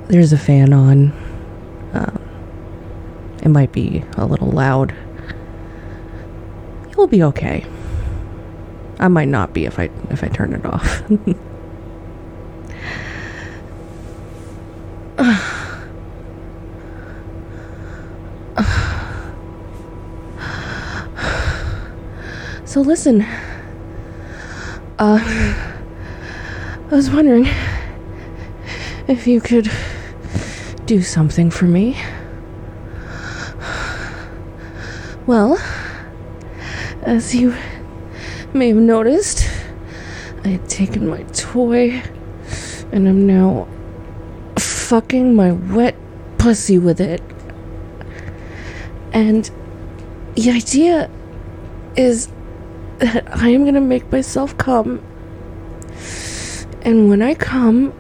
there's a fan on. It might be a little loud. You'll be okay. I might not be if I turn it off. So listen, I was wondering if you could do something for me. Well, as you may have noticed, I had taken my toy and I'm now fucking my wet pussy with it. And the idea is that I am gonna make myself come. And when I come,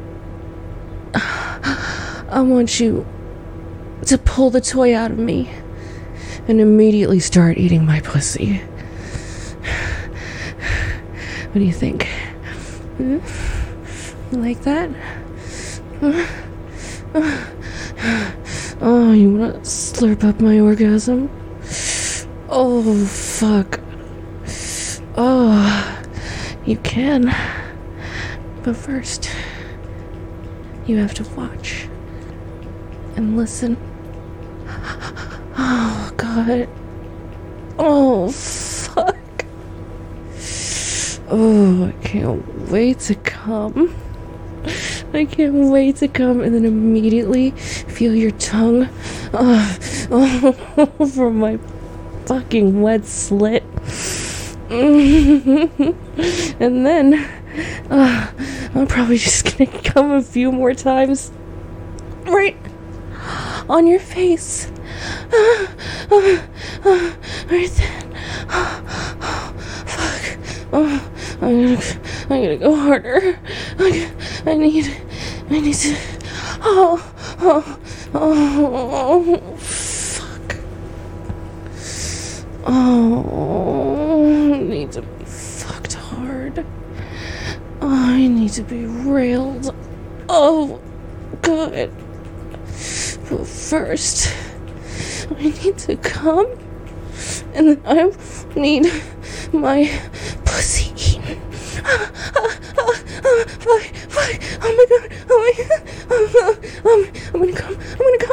I want you to pull the toy out of me and immediately start eating my pussy. What do you think? You like that? Oh, you wanna slurp up my orgasm? Oh, fuck. Oh, you can. But first, you have to watch and listen. Oh, God. Oh, fuck. Oh, I can't wait to come. I can't wait to come and then immediately feel your tongue over my fucking wet slit. And then I'm probably just gonna come a few more times right on your face. Right then. Fuck. I'm gonna go harder. I need to. Oh, fuck. Oh, I need to be fucked hard. Oh, I need to be railed. Oh, good. But first, I need to come, and then I need my pussy eaten. Fuck. Oh my god. I'm gonna come.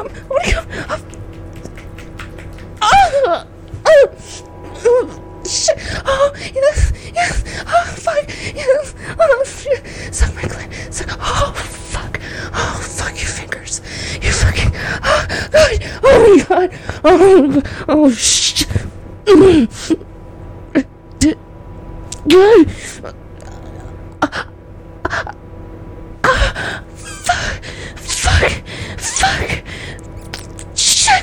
Shit. Oh, yes. Oh, fuck. Yes. Oh, shit. Suck my clit. Oh, fuck. Oh, fuck your fingers. You fucking. Oh, God. Oh, my God. Oh, shit. Good. Fuck. Shit.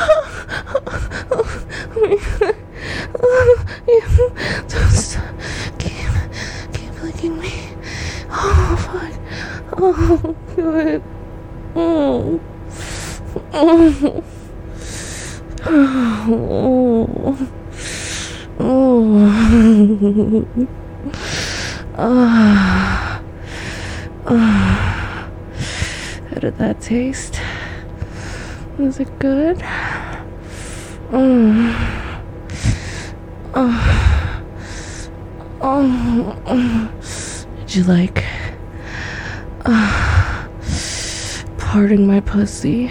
Don't stop. Keep licking me. Oh, fuck. Oh, good. Oh. How did that taste? Was it good? Did you like parting my pussy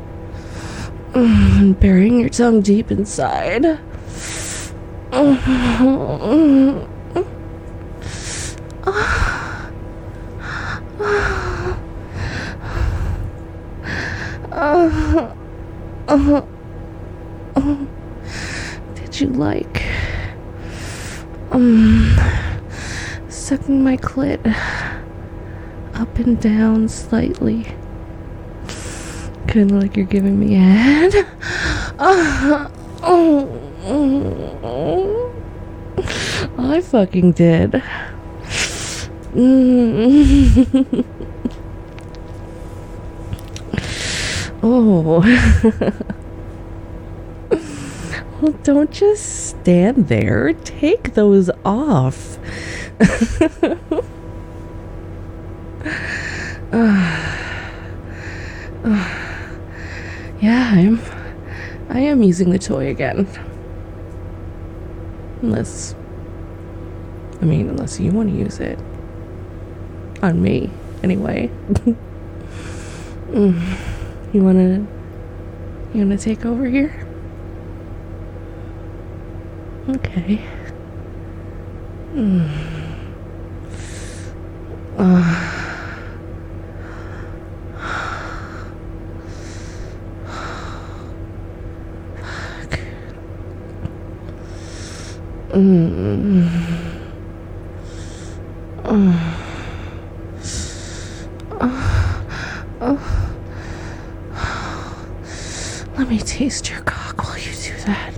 and burying your tongue deep inside? Did you like sucking my clit up and down slightly? Kinda like you're giving me a head. I fucking did. Oh. Well, don't just stand there. Take those off. time, I am using the toy again. Unless you want to use it. On me, anyway. You wanna take over here? Okay. Let me taste your cock while you do that.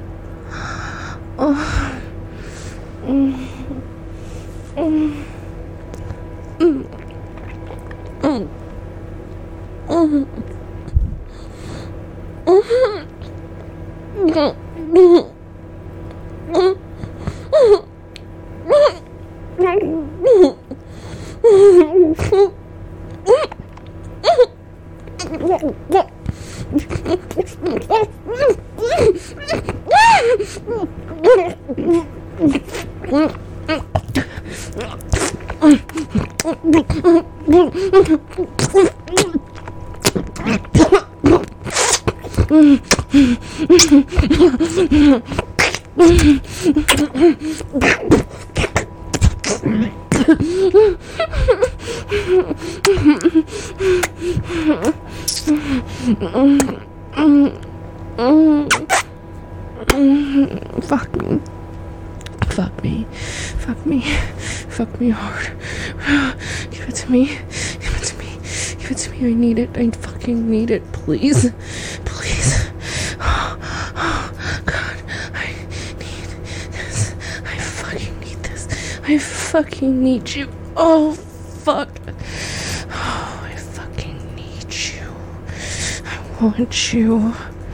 Fuck me hard. Give it to me. I need it. I fucking need it. Please. Oh, God. I need this. I fucking need you. Oh, fuck. Oh, I fucking need you. I want you.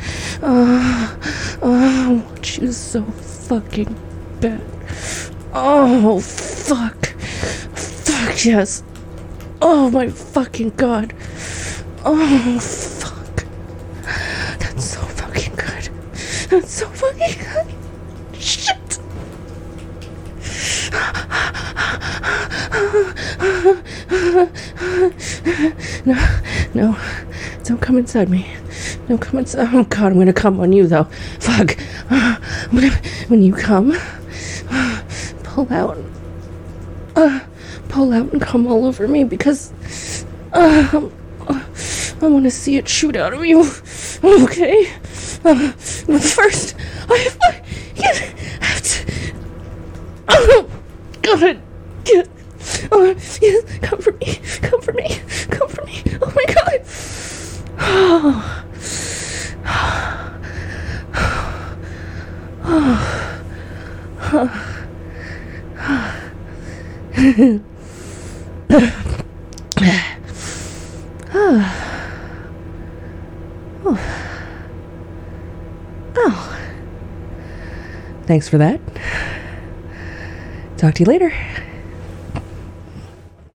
I want you so fucking bad. Oh, fuck. Fuck, yes. Oh, my fucking God. Oh, fuck. That's so fucking good. Shit. No. Don't come inside me. Don't come inside. Oh, God, I'm gonna come on you, though. Fuck. When you come... Pull out and come all over me because I want to see it shoot out of you. Okay? But first, I have to... Oh, God. Yes, come for me. Oh, my God. Thanks for that. Talk to you later.